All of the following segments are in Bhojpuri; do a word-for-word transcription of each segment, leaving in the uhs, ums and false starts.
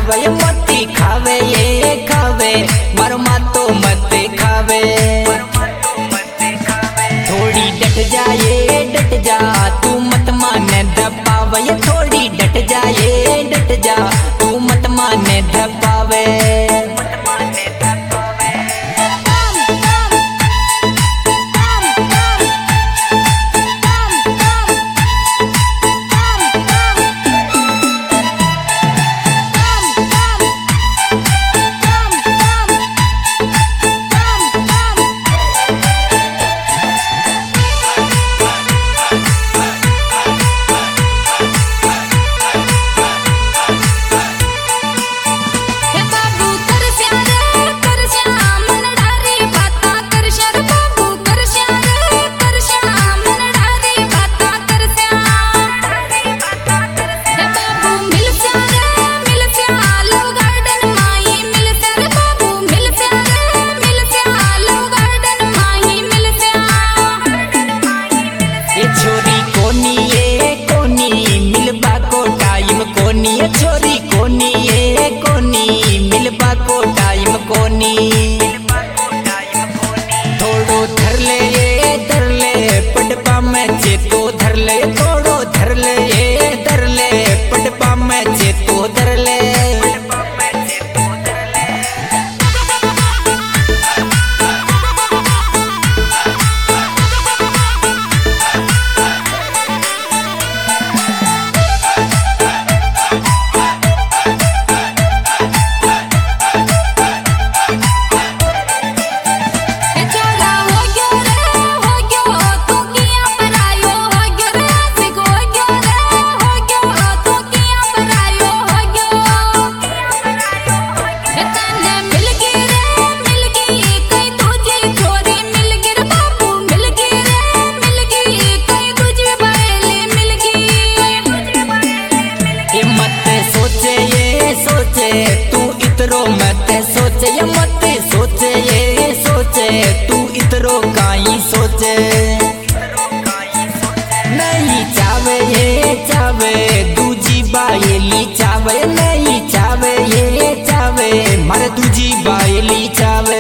खावे मती खावे ये खावे मारो मातो मत खावे। थोड़ी डट जाए डट जा तू मत माने दबावे, थोड़ी डट जाए डट जा तू मत माने दबावे। छोरी कोनी ये कोनी मिलबा को टाइम कोनी, छोरी कोनी ये कोनी मिलबा को टाइम कोनी। थोड़ो धर ले ये धर ले पडपा में चेतो धर ले, थोड़ो धर ले ये धर ले पडपा में चेतो धर ले। तू इतरो मत सोचे ये मत सोचे ये सोचे तू इतरो काई सोचे। नहीं चावे ये चावे दूजी बायली चावे, नहीं चावे ये चावे मारे दूजी बायली चावे।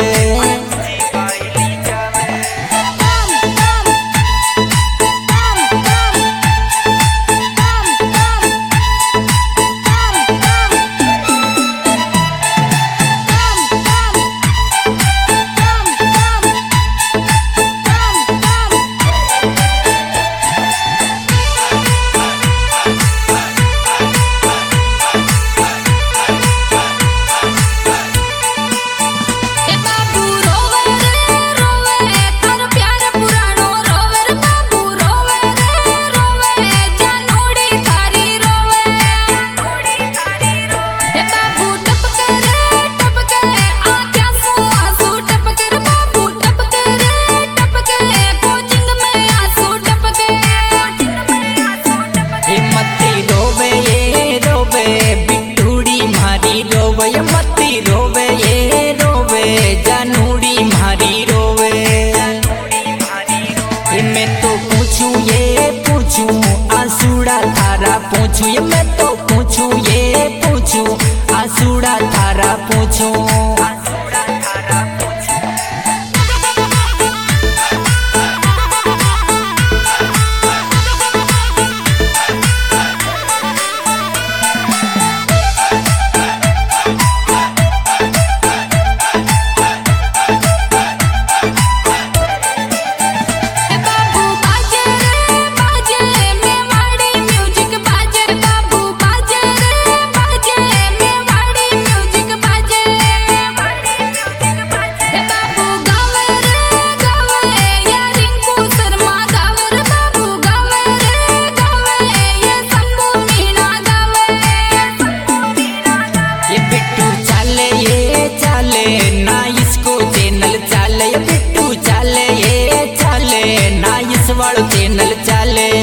मती रोवे ये रोवे जानूड़ी मारी रोवे। मैं तो पूछूं ये पूछूं आंसूड़ा थारा पूछूं, ये मैं तो पूछूं ये पूछूं आंसूड़ा थारा पूछूं। चैनल चाले